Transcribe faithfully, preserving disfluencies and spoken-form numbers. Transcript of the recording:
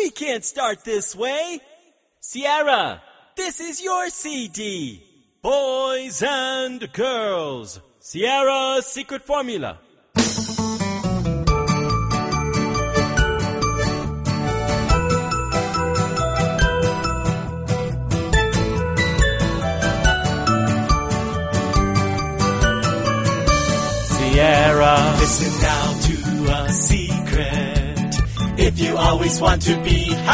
We can't start this way. Sierra, this is your C D. Boys and girls, Sierra's secret formula. Sierra, listen now to a secret. If you always want to be happy,